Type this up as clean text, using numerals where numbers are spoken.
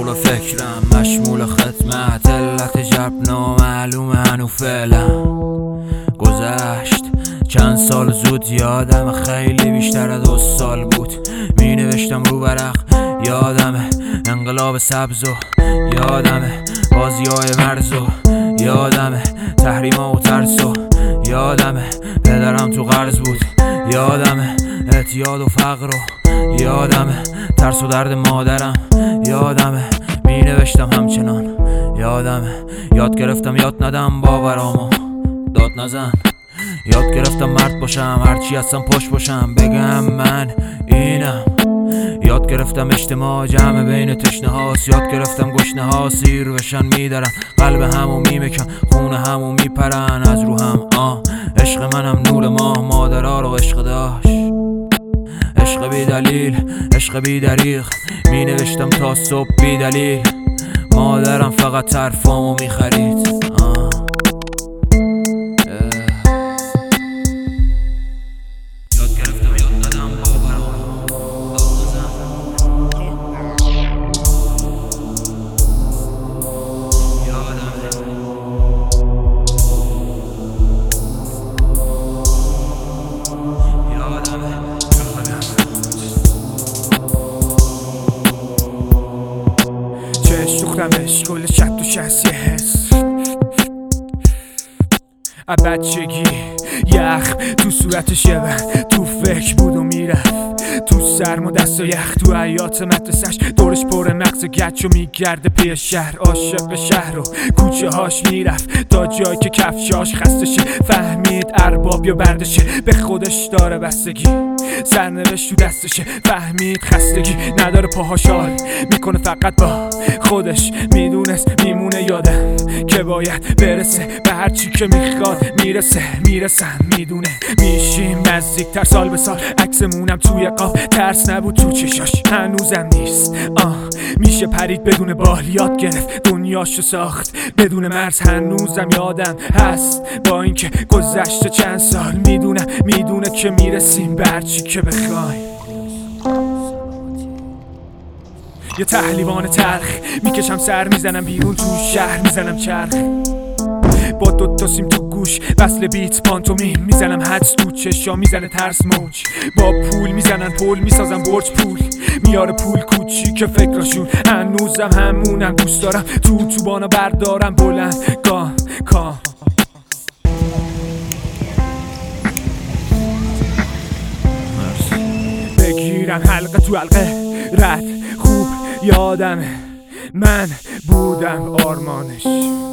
مشغول فکرم، مشمول خدمت، علت جب نامعلوم هنو فعلا. گذشت چند سال زود، یادم خیلی بیشتر از 2 سال بود. می نوشتم رو ورق، یادم انقلاب سبز و یادم بازیای مرز و یادم تحریما و ترس و یادم پدرم تو قرض بود، یادم اعتیاد و فقر و یادم ترس و درد مادرم، یادم می نوشتم همچنان، یادم یاد گرفتم یاد ندم باورامو داد نزن، یاد گرفتم مرد باشم هرچی هستم پشت باشم بگم من اینم، یاد گرفتم اجتماع جمع بین تشنه هاست، یاد گرفتم گشنه ها سیر بشن میدارن، قلب همو میمکن خونه همو میپرن از رو هم. عشق منم نور ماه، مادرها رو عشق داشت، عشق بی دلیل، عشق بی دریغ، می نوشتم تا صبح بی دلیل، مادرم فقط طرفامو میخرید. شوختمش کل شب تو شست یه حس بچگی، یخ تو صورتش یه بند تو فکر بود و میرفت تو سرما دست و یخ، تو حیات مدرسش دورش پر مغز گچ و میگرده پی شهر، عاشق شهر و کوچه هاش میرفت تا جایی که کفشاش خستشه، فهمید ارباب یا بردشه به خودش داره بستگی، سرنوشت تو دستشه فهمید خستگی نداره، پاهاش حال میکنه فقط با خودش، میدونست میمونه یادم که باید برسه به هر چی که میخواد، میرسم میدونه میشیم نزدیکتر سال به سال، عکسمونم توی قاب ترس نبود تو چشاش هنوزم نیست، میشه پرید بدون بال، یاد گرفت دنیاشو ساخت بدون مرز، هنوزم یادم هست با اینکه گذشته چند سال، میدونه که میرسیم به هر چی که بخوایم. یه تحلیوان تلخ میکشم سر، میزنم بیرون تو شهر، میزنم چرخ با 2 سیم تو گوش، وصل بیت پانتومیم، میزنم حدس تو چشا، میزنه ترس موج، با پول میزنن پول، میسازم برج پول، میاره پول کوچیک فکراشون، هنوزم همونم دوست دارم تو بانا بردارم بلند کام بگیرم حلقه تو حلقه رد خوب، یادمه من بودم آرمانش.